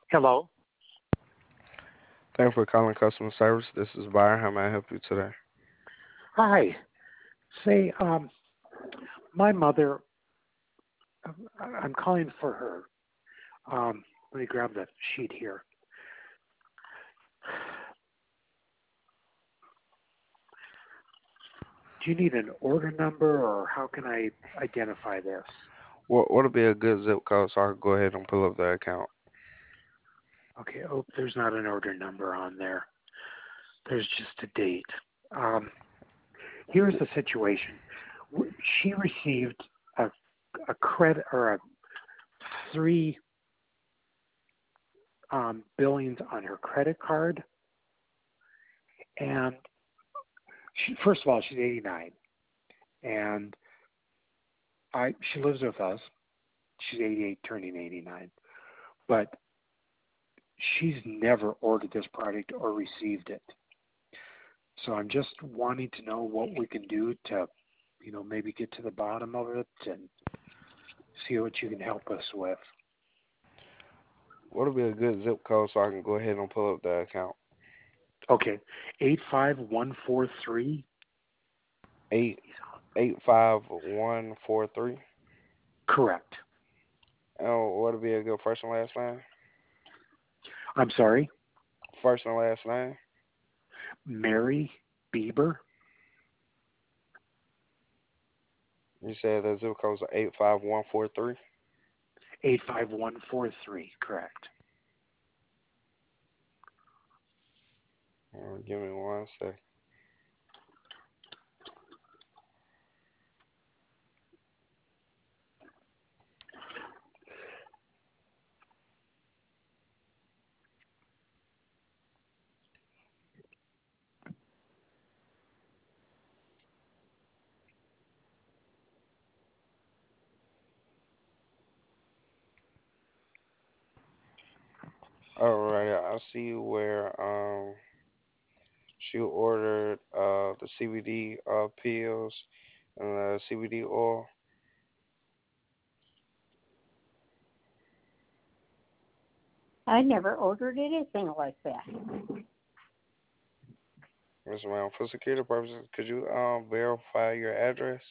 Hello. Thank you for calling customer service. This is Byron. How may I help you today? Hi. Say, my mother, I'm calling for her. Let me grab that sheet here. Do you need an order number or how can I identify this? What'll be a good zip code so I can go ahead and pull up the account? Okay, oh, there's not an order number on there. There's just a date. Um, Here's the situation. She received a, a credit or a three billings on her credit card, and first of all, she's 89, and she lives with us. She's 88, turning 89, but she's never ordered this product or received it. So I'm just wanting to know what we can do to, maybe get to the bottom of it and see what you can help us with. What'll be a good zip code so I can go ahead and pull up the account? Okay, 85143. 885-143. Correct. And what'll be a good first and last name? I'm sorry, First and last name. Mary Bieber. You said the zip code's 85143. 85143. Correct. Give me one sec. All right, I see where she ordered the CBD pills and the CBD oil. I never ordered anything like that. Yes, ma'am. For security purposes, could you verify your address?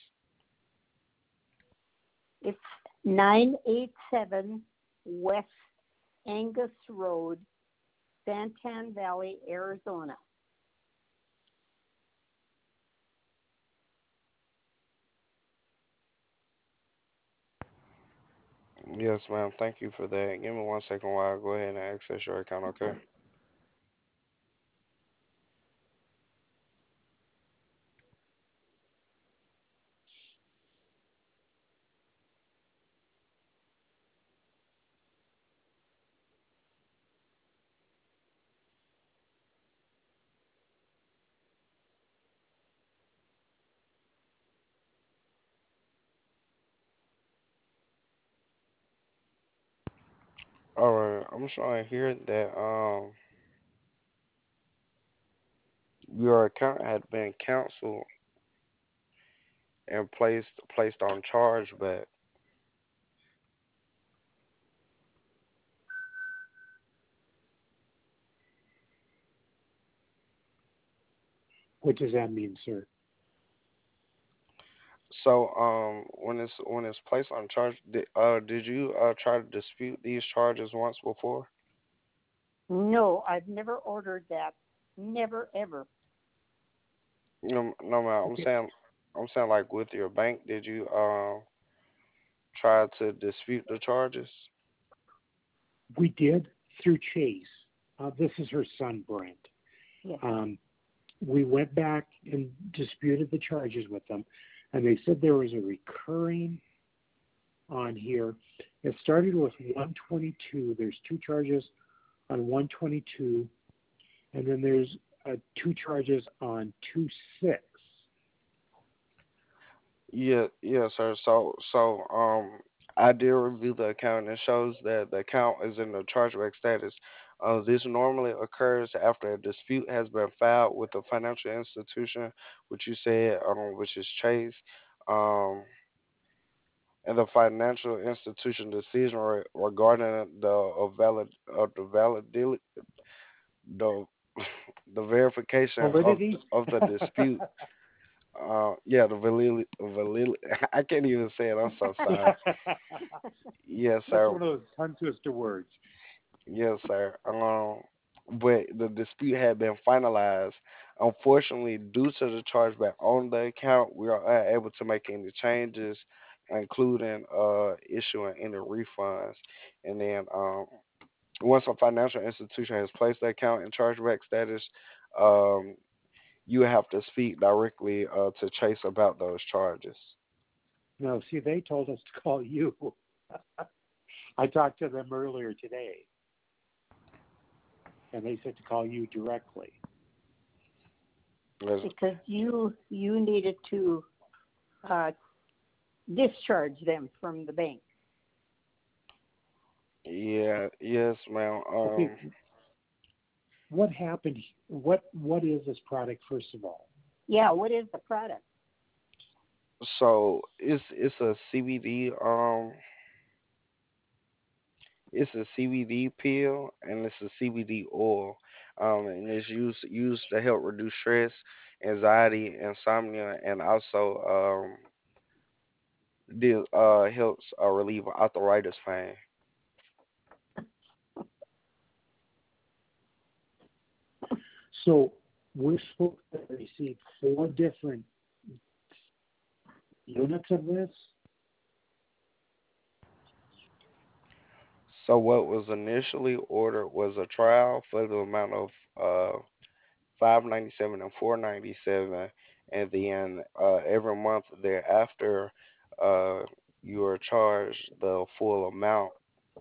It's 987 West Angus Road, Santan Valley, Arizona. Yes, ma'am. Thank you for that. Give me one second while I go ahead and access your account, okay? All right. I'm showing here that your account had been canceled and placed on chargeback. What does that mean, sir? So when it's placed on charge, did you try to dispute these charges once before? No, I've never ordered that. Never, ever. No, no, ma'am. I'm Okay. saying like with your bank, did you try to dispute the charges? We did through Chase. This is her son, Brent. Yes. Um, we went back and disputed the charges with them, and they said there was a recurring on here. It started with 122. There's two charges on 122, and then there's two charges on 26. Yeah, yeah, sir. I did review the account and it shows that the account is in the chargeback status. This normally occurs after a dispute has been filed with the financial institution, which you said, which is Chase. Um, and the financial institution decision regarding the validity the the verification Validity. of the dispute. Yeah, the I can't even say it. I'm so sorry. Yes, That's sir. one of those tongue twister words. Yes, sir. But the dispute had been finalized. Unfortunately, due to the chargeback on the account, we are unable to make any changes, including issuing any refunds. And then once a financial institution has placed the account in chargeback status, um, you have to speak directly to Chase about those charges. No, see, they told us to call you. I talked to them earlier today, and they said to call you directly. Yes, because you needed to uh, discharge them from the bank. yeah, yes, ma'am. Okay, what happened? What is this product, first of all? Yeah, what is the product? So it's a CBD it's a CBD pill and it's a CBD oil, and it's used to help reduce stress, anxiety, insomnia, and also helps relieve arthritis pain. So we're supposed to receive 4 different units of this. So what was initially ordered was a trial for the amount of uh $5.97 and $4.97, and then every month thereafter, uh, you are charged the full amount.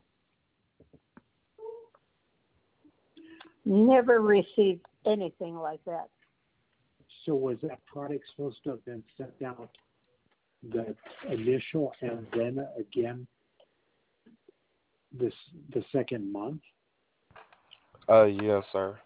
Never received anything like that. So was that product supposed to have been sent out the initial and then again this the second month? Yes, sir.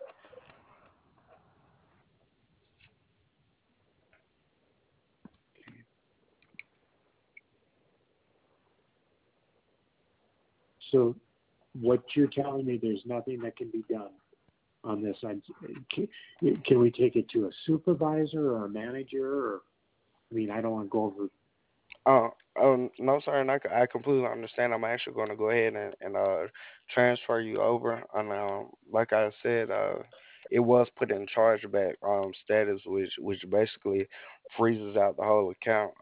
So what you're telling me, there's nothing that can be done on this. Can we take it to a supervisor or a manager? Or I mean, I don't want to go over. Uh, no, sir, and I completely understand. I'm actually going to go ahead and transfer you over. And like I said, it was put in chargeback status, which basically freezes out the whole account.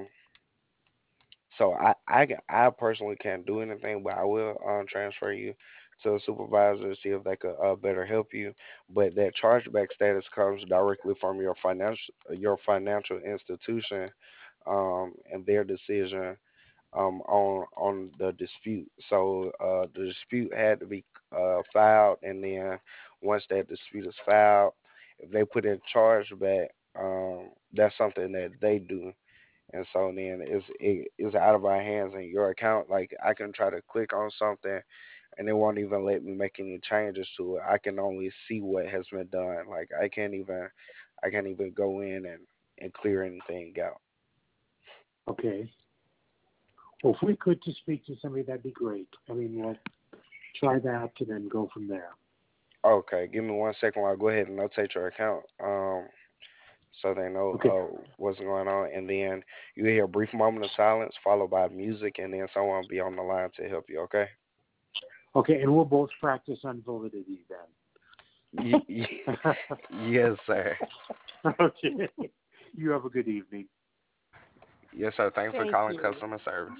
So I personally can't do anything, but I will transfer you to a supervisor to see if they could better help you. But that chargeback status comes directly from your financial institution, and their decision on the dispute. So the dispute had to be filed, and then once that dispute is filed, if they put in chargeback, that's something that they do, and so then it's out of our hands in your account. Like I can try to click on something and it won't even let me make any changes to it. I can only see what has been done. Like I can't even go in and clear anything out. Okay. Well, if we could just speak to somebody, that'd be great. I mean, we'll try that and then go from there. Okay, give me 1 second while I go ahead and notate your account. So they know Okay. what's going on, and then you hear a brief moment of silence followed by music, and then someone will be on the line to help you. Okay? Okay, and we'll both practice on validity Y- y- then. yes, sir. Okay. You have a good evening. Yes, sir. Thanks for Thank calling you. customer service.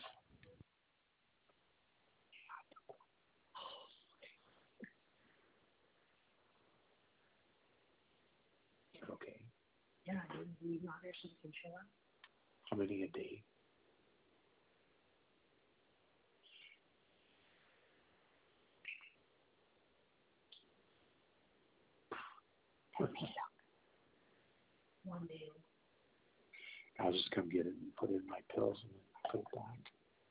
Okay. Yeah, you know, there's something sure. How many a day? One day. I'll just come get it and put it in my pills and then put it back.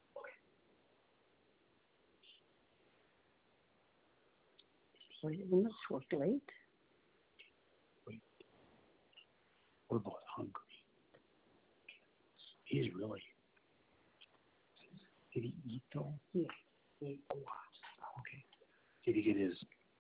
So you must work late. We're both hungry. He's really Did he eat though? He ate a lot. Okay. Did he get his?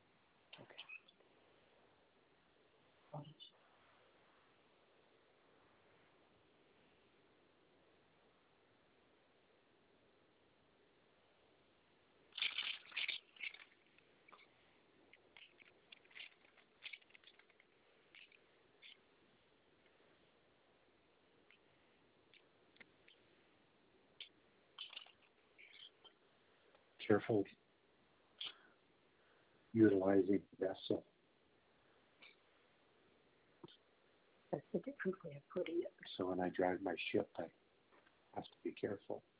Careful utilizing the vessel. That's a different way of putting it. So when I drive my ship, I have to be careful.